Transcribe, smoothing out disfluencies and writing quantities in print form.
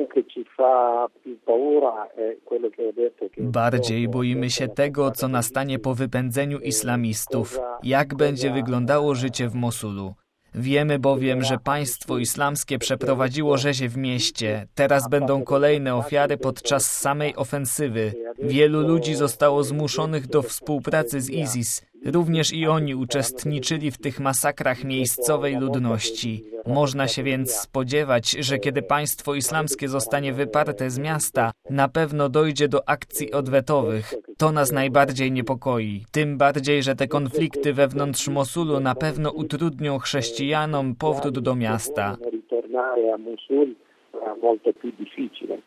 Bardziej boimy się tego, co nastanie po wypędzeniu islamistów, jak będzie wyglądało życie w Mosulu. Wiemy bowiem, że państwo islamskie przeprowadziło rzezie w mieście. Teraz będą kolejne ofiary podczas samej ofensywy. Wielu ludzi zostało zmuszonych do współpracy z ISIS. Również i oni uczestniczyli w tych masakrach miejscowej ludności. Można się więc spodziewać, że kiedy państwo islamskie zostanie wyparte z miasta, na pewno dojdzie do akcji odwetowych. To nas najbardziej niepokoi. Tym bardziej, że te konflikty wewnątrz Mosulu na pewno utrudnią chrześcijanom powrót do miasta.